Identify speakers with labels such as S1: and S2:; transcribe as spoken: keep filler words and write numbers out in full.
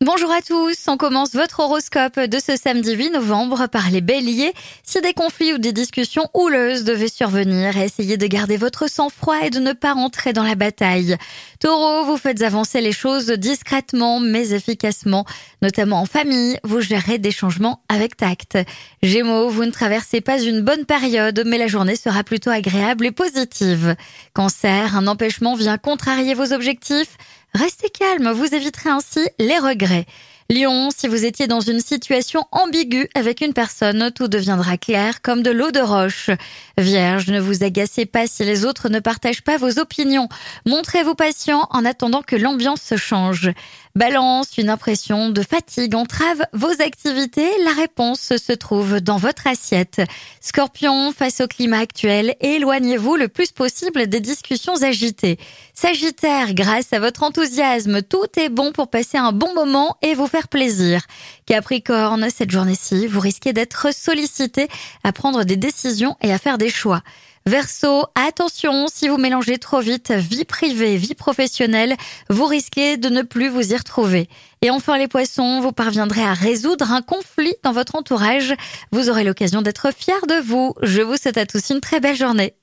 S1: Bonjour à tous, on commence votre horoscope de ce samedi huit novembre par les béliers. Si des conflits ou des discussions houleuses devaient survenir, essayez de garder votre sang-froid et de ne pas rentrer dans la bataille. Taureau, vous faites avancer les choses discrètement mais efficacement, notamment en famille, vous gérez des changements avec tact. Gémeaux, vous ne traversez pas une bonne période mais la journée sera plutôt agréable et positive. Cancer, un empêchement vient contrarier vos objectifs. Restez calme, vous éviterez ainsi les regrets. Lion, si vous étiez dans une situation ambiguë avec une personne, tout deviendra clair comme de l'eau de roche. Vierge, ne vous agacez pas si les autres ne partagent pas vos opinions. Montrez-vous patient en attendant que l'ambiance se change. Balance, une impression de fatigue entrave vos activités. La réponse se trouve dans votre assiette. Scorpion, face au climat actuel, éloignez-vous le plus possible des discussions agitées. Sagittaire, grâce à votre enthousiasme, tout est bon pour passer un bon moment et vous faire plaisir. Capricorne, cette journée-ci, vous risquez d'être sollicité à prendre des décisions et à faire des choix. Verseau, attention, si vous mélangez trop vite vie privée, vie professionnelle, vous risquez de ne plus vous y retrouver. Et enfin les poissons, vous parviendrez à résoudre un conflit dans votre entourage. Vous aurez l'occasion d'être fiers de vous. Je vous souhaite à tous une très belle journée.